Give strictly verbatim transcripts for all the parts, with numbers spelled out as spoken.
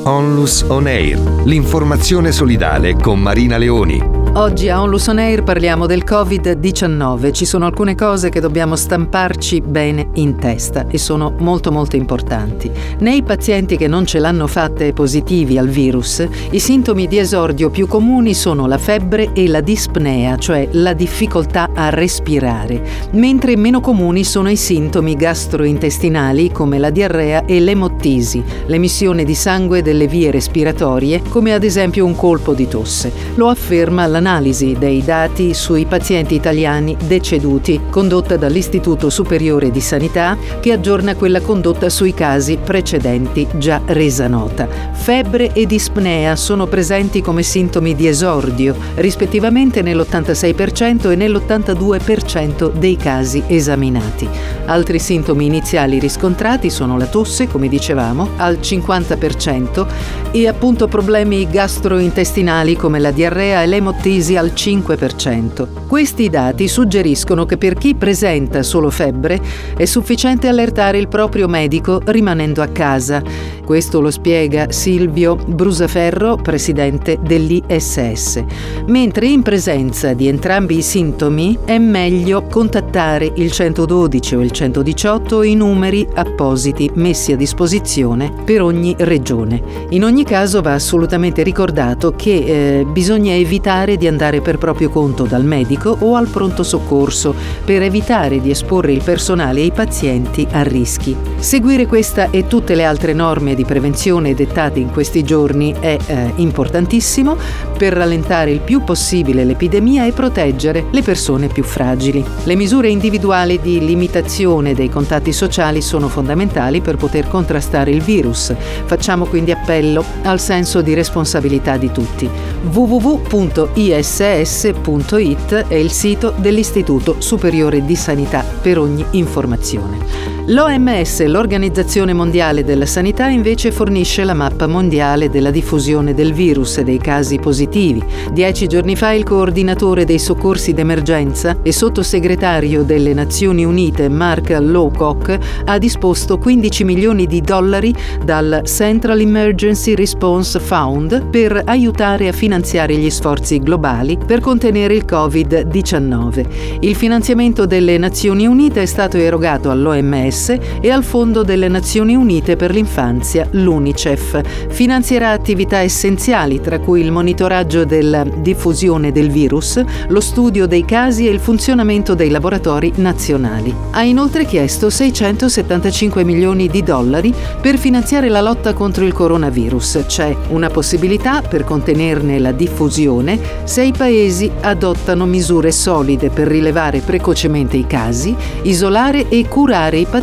Onlus On Air, l'informazione solidale con Marina Leoni. Oggi a Onlus On Air parliamo del covid diciannove. Ci sono alcune cose che dobbiamo stamparci bene in testa e sono molto molto importanti. Nei pazienti che non ce l'hanno fatte positivi al virus, i sintomi di esordio più comuni sono la febbre e la dispnea, cioè la difficoltà a respirare, mentre meno comuni sono i sintomi gastrointestinali come la diarrea e l'emottisi, l'emissione di sangue delle vie respiratorie, come ad esempio un colpo di tosse. Lo afferma l'analisi dei dati sui pazienti italiani deceduti, condotta dall'Istituto Superiore di Sanità, che aggiorna quella condotta sui casi precedenti già resa nota. Febbre e dispnea sono presenti come sintomi di esordio, rispettivamente nell'ottantasei per cento e nell'ottantadue per cento dei casi esaminati. Altri sintomi iniziali riscontrati sono la tosse, come dicevamo, al cinquanta per cento e appunto problemi gastrointestinali come la diarrea e l'emottisi al cinque per cento. Questi dati suggeriscono che per chi presenta solo febbre è sufficiente allertare il proprio medico rimanendo a casa. Questo lo spiega Silvio Brusaferro, presidente dell'I S S. Mentre in presenza di entrambi i sintomi è meglio contattare il centododici o il centodiciotto, i numeri appositi messi a disposizione per ogni regione. In ogni caso va assolutamente ricordato che eh, bisogna evitare di andare per proprio conto dal medico o al pronto soccorso per evitare di esporre il personale e i pazienti a rischi. Seguire questa e tutte le altre norme di prevenzione dettate in questi giorni è eh, importantissimo per rallentare il più possibile l'epidemia e proteggere le persone più fragili. Le misure individuali di limitazione dei contatti sociali sono fondamentali per poter contrastare il virus. Facciamo quindi appello al senso di responsabilità di tutti. w w w punto i s s punto i t è il sito dell'Istituto Superiore di Sanità per ogni informazione. L'O M S, l'Organizzazione Mondiale della Sanità, invece fornisce la mappa mondiale della diffusione del virus e dei casi positivi. Dieci giorni fa il coordinatore dei soccorsi d'emergenza e sottosegretario delle Nazioni Unite Mark Lowcock ha disposto quindici milioni di dollari dal Central Emergency Response Fund per aiutare a finanziare gli sforzi globali per contenere il covid diciannove. Il finanziamento delle Nazioni Unite è stato erogato all'O M S e al Fondo delle Nazioni Unite per l'Infanzia, l'UNICEF. Finanzierà attività essenziali, tra cui il monitoraggio della diffusione del virus, lo studio dei casi e il funzionamento dei laboratori nazionali. Ha inoltre chiesto seicentosettantacinque milioni di dollari per finanziare la lotta contro il coronavirus. C'è una possibilità per contenerne la diffusione se i paesi adottano misure solide per rilevare precocemente i casi, isolare e curare i pazienti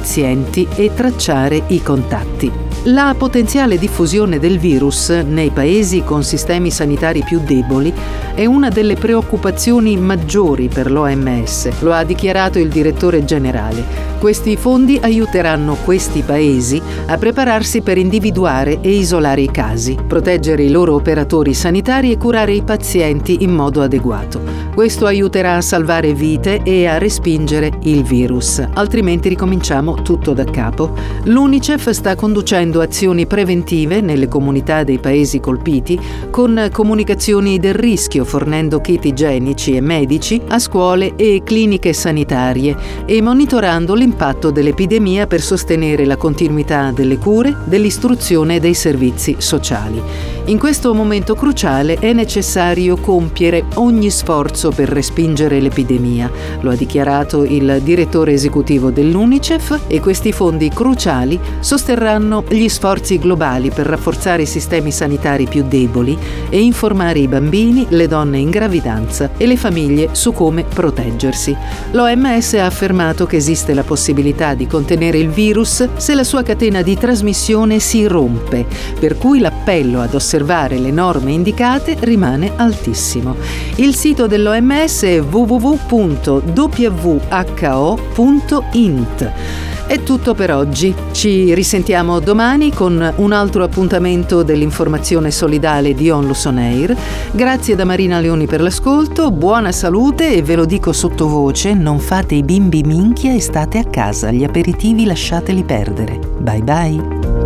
e tracciare i contatti. La potenziale diffusione del virus nei paesi con sistemi sanitari più deboli è una delle preoccupazioni maggiori per l'O M S, lo ha dichiarato il direttore generale. Questi fondi aiuteranno questi paesi a prepararsi per individuare e isolare i casi, proteggere i loro operatori sanitari e curare i pazienti in modo adeguato. Questo aiuterà a salvare vite e a respingere il virus, altrimenti ricominciamo tutto da capo. L'UNICEF sta conducendo azioni preventive nelle comunità dei paesi colpiti con comunicazioni del rischio, fornendo kit igienici e medici a scuole e cliniche sanitarie e monitorando l'impatto dell'epidemia per sostenere la continuità delle cure, dell'istruzione e dei servizi sociali. In questo momento cruciale è necessario compiere ogni sforzo per respingere l'epidemia, lo ha dichiarato il direttore esecutivo dell'UNICEF, e questi fondi cruciali sosterranno gli sforzi globali per rafforzare i sistemi sanitari più deboli e informare i bambini, le donne in gravidanza e le famiglie su come proteggersi. L'O M S ha affermato che esiste la possibilità di contenere il virus se la sua catena di trasmissione si rompe, per cui l'appello ad osservare le norme indicate rimane altissimo. Il sito dell'O M S è w w w punto w h o punto i n t. È tutto per oggi. Ci risentiamo domani con un altro appuntamento dell'informazione solidale di Onlus On Air. Grazie da Marina Leoni per l'ascolto, buona salute e ve lo dico sottovoce, non fate i bimbi minchia e state a casa, gli aperitivi lasciateli perdere. Bye bye.